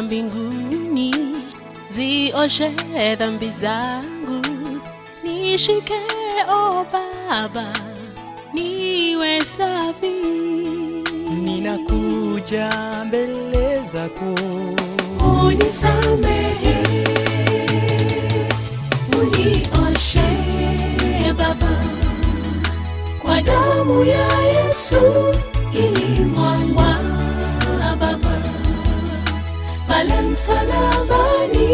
mbinguni, zioshe dhambi zangu. Nishike o Baba, niwe safi. Ninakuja mbele zako, unisamehe, unioshe Baba, kwa damu ya Yesu ilimwagwa Baba pale msalabani.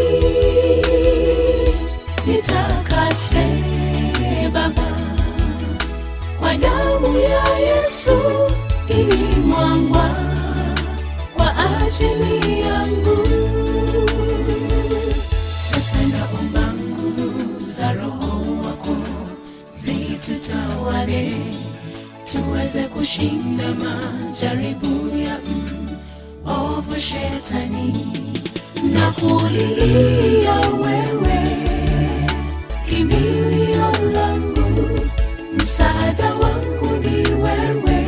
Nitakase Baba, kwa damu ya Yesu ilimwagwa kwa ajili yangu. Sasa naomba nguvu za Roho wako zitutawale, tuweze kushinda majaribu ya ovu shetani. Na kulilia wewe, kimbilio langu, msaada wangu ni wewe.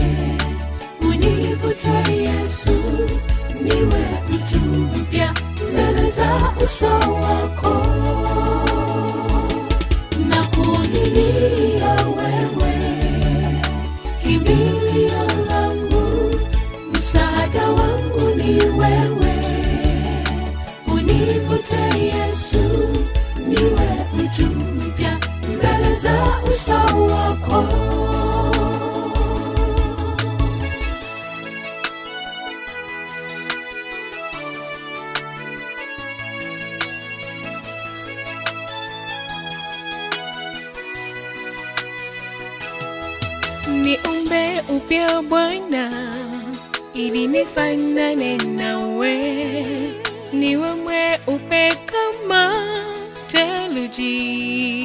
Univute Yesu, niwe mtu mpya mbele za uso wako. Na kulilia wewe, kimbilio langu, msaada wangu ni wewe. Univute Yesu, niwe mtu mpya mbele za uso wako. Niumbe upya Bwana, ili nifanane nawe, niwe mweupe kama theluji.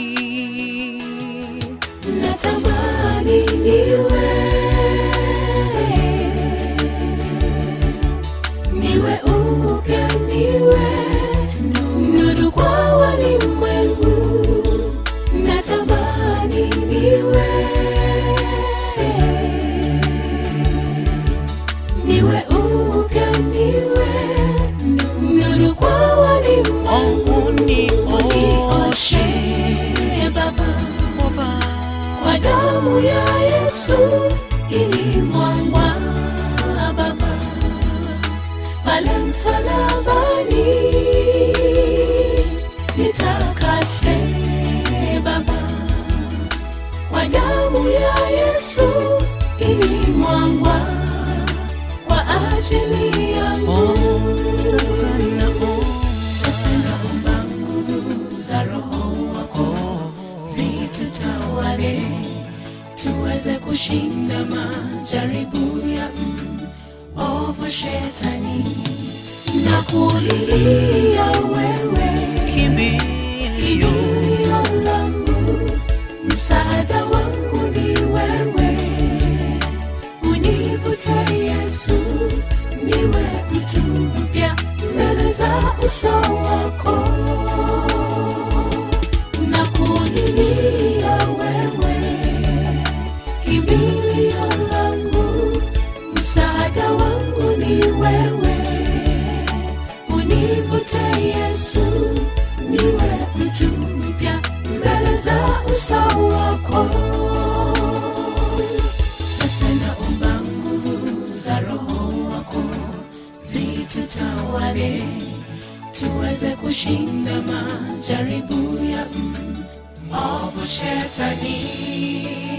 Natamani niwe upya, niwe nuru kwa walimwengu. Natamani niwe upya, niwe nuru kwa walimwengu. Nioshe Baba, kwa damu ya Yesu ilimwagwa Baba pale msalabani. Nitakase Baba, kwa damu ya Yesu ilimwagwa kwa ajili yangu. Sasa naomba nguvu za Roho wako zitutawale, tuweze kushinda majaribu ya ovu shetani. Na kulilia wewe, kimbilio langu, msaada wangu ni wewe. Univute Yesu, niwe mtu mpya mbele za uso wako. Na kulilia wewe, kimbilio langu, msaada wangu ni wewe. Univute Yesu, niwe mtu mpya mbele za uso wako. Sasa naomba nguvu za Roho wako zitutawale, tuweze kushinda majaribu ya ovu shetani.